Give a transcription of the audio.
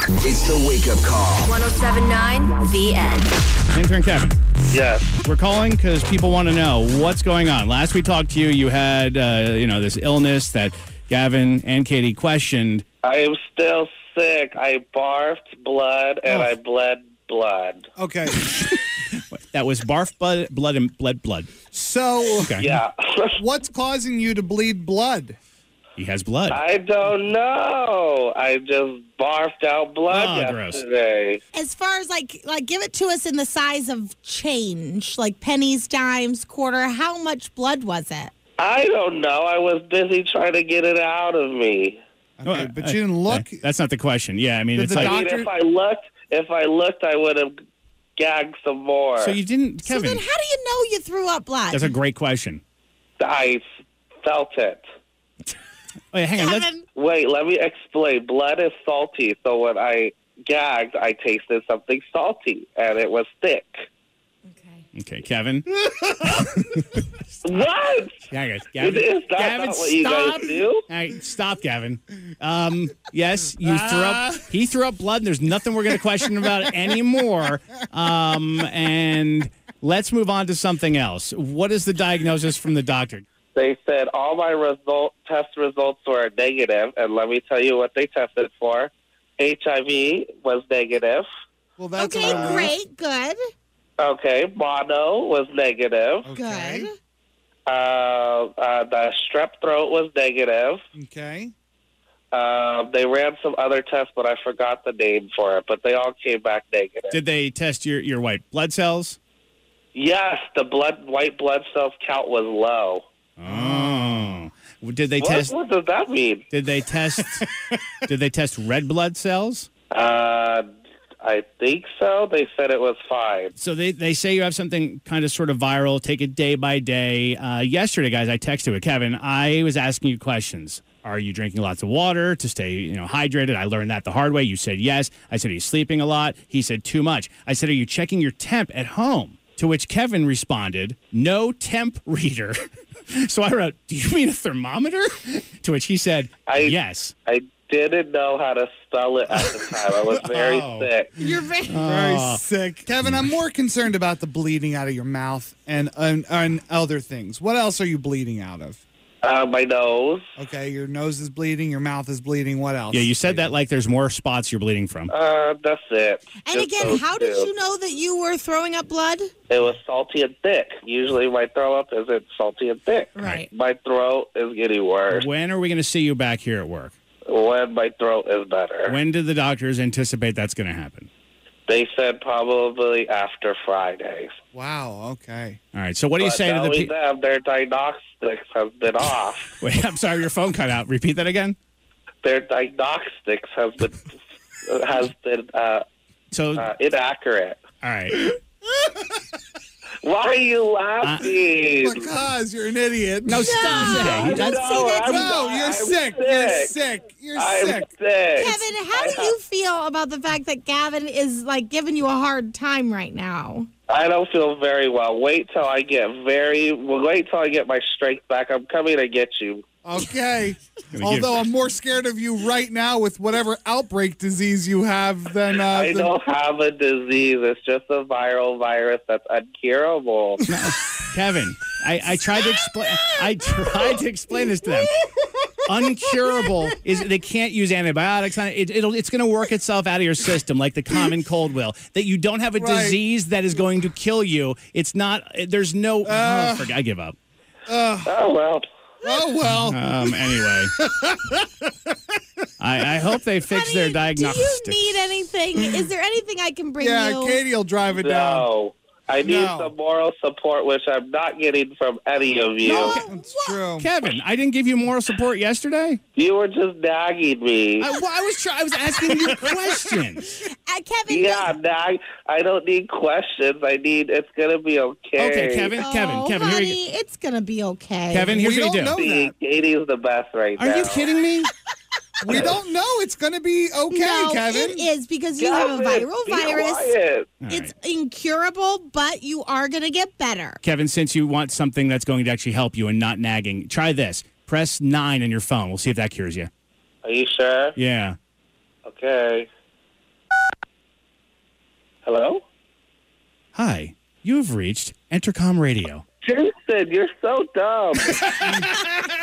It's the wake-up call. 107.9 The End. Intern Kevin, Yes. we're calling because people want to know what's going on. Last we talked to you, you had this illness that Gavin and Katie questioned. I am still sick. I barfed blood and I bled blood. Okay. That was barf, blood, and bled blood. So, Okay. Yeah. what's causing you to bleed blood? He has blood. I don't know. I just barfed out blood Oh, gross. yesterday. As far as like give it to us in the size of change, like pennies, dimes, quarter. How much blood was it? I don't know. I was busy trying to get it out of me. Okay, but you didn't look. That's not the question. Yeah, I mean, Did it's the like. I mean, doctor- if I looked, I would have gagged some more. So you didn't, So Kevin. then, how do you know you threw up blood? That's a great question. I felt it. Wait, hang on. Kevin, Wait, let me explain. Blood is salty, so when I gagged, I tasted something salty, and it was thick. Okay, Kevin. What? Yeah, guys. Gavin, Is that Gavin, not what you guys do? All right, stop, Gavin. Yes, you threw up. He threw up blood, and there's nothing we're going to question about it anymore. And let's move on to something else. What is the diagnosis from the doctor? They said all my test results were negative, and let me tell you what they tested for. HIV was negative. Well, that's okay, a relief. great, good, Okay, mono was negative. Okay. good. The strep throat was negative. Okay. They ran some other tests, but I forgot the name for it. But they all came back negative. Did they test your white blood cells? Yes, the white blood cells count was low. Oh. Did they test? What does that mean? Did they test? Did they test red blood cells? I think so. They said it was fine. So they say you have something kind of sort of viral. Take it day by day. Yesterday, guys, I texted with Kevin. I was asking you questions. Are you drinking lots of water to stay, hydrated? I learned that the hard way. You said yes. I said, are you sleeping a lot? He said too much. I said, are you checking your temp at home? To which Kevin responded, no temp reader. So I wrote, do you mean a thermometer? To which he said, yes. I didn't know how to spell it at the time. I was very sick. You're very. Very sick. Kevin, I'm more concerned about the bleeding out of your mouth and other things. What else are you bleeding out of? My nose. Okay, your nose is bleeding, your mouth is bleeding. What else? Yeah, you said that like there's more spots you're bleeding from. That's it. And Just again, those how did two. you know that you were throwing up blood? It was salty and thick. Usually my throw up isn't salty and thick. Right. My throat is getting worse. When are we going to see you back here at work? When my throat is better. When do the doctors anticipate that's going to happen? They said probably after Friday. Wow, okay. All right, so what do you But say to the knowing people? them, their diagnostics has been off. Wait, I'm sorry, your phone cut out. Repeat that again. Their diagnostics has been So, inaccurate. all right. Why are you laughing? Because you're an idiot. No, stop it. Don't say that. No, you're I'm sick. You're sick. You're I'm sick. sick. Kevin, how do you feel about the fact that Gavin is like giving you a hard time right now? I don't feel very well. Wait till I get my strength back. I'm coming to get you. Okay. Gonna Although I'm more scared of you right now with whatever outbreak disease you have than I don't have a disease. It's just a viral virus that's uncurable. Kevin, I tried to explain. I tried to explain this to them. Uncurable is they can't use antibiotics on it. It's going to work itself out of your system like the common cold will. That you don't have a Right. disease that is going to kill you. It's not. There's no. Forget, I give up. Oh, well. Oh, well. Anyway, I hope they fix their Honey, diagnostics. do you need anything? Is there anything I can bring Yeah, you? Katie will drive it down. No. I need No. some moral support, which I'm not getting from any of you. That's true. Kevin, I didn't give you moral support yesterday. You were just nagging me. I was asking you questions. Kevin, Yeah, nag. I don't need questions. It's going to be okay. Okay, Kevin, oh, Kevin, here honey, you go. it's gonna be okay. Kevin, here's We what you don't do. know. See, that. Katie's the best right Are now. you kidding me? We don't know. It's going to be okay, No, Kevin. it is because you have a viral Be virus. quiet. All It's right. incurable, but you are going to get better. Kevin, since you want something that's going to actually help you and not nagging, try this. Press 9 on your phone. We'll see if that cures you. Are you sure? Yeah. Okay. Hi, you have reached Entercom Radio. Jason, you're so dumb.